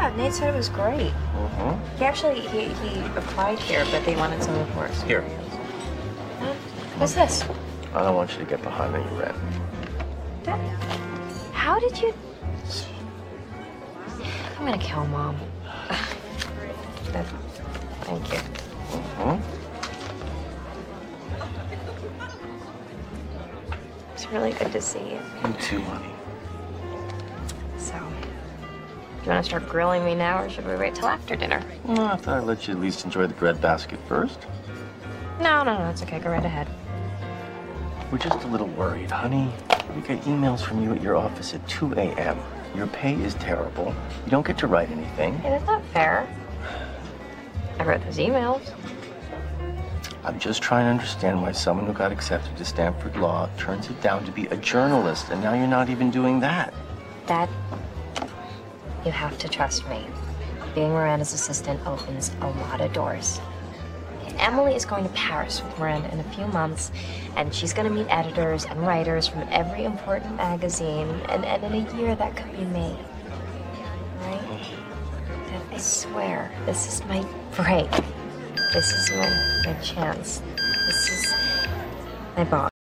Yeah, Nate said it was great. Mm-hmm. He actually, he applied here, but they wanted some more experience. Here. What's this? I don't want you to get behind on your rent. How did you... I'm gonna kill Mom. Thank you. Mm-hmm. It's really good to see you. You too, honey. So, do you want to start grilling me now, or should we wait till after dinner? Well, I thought I'd let you at least enjoy the breadbasket first. No, it's okay. Go right ahead. We're just a little worried, honey. We get emails from you at your office at 2 a.m. Your pay is terrible. You don't get to write anything. Hey, that's not fair. I wrote those emails. I'm just trying to understand why someone who got accepted to Stanford Law turns it down to be a journalist, and now you're not even doing that. Dad, you have to trust me. Being Miranda's assistant opens a lot of doors. Emily is going to Paris with Miranda in a few months, and she's going to meet editors and writers from every important magazine, and in a year that could be me. Right? Dad, I swear, this is my break. This is my chance. This is my boss.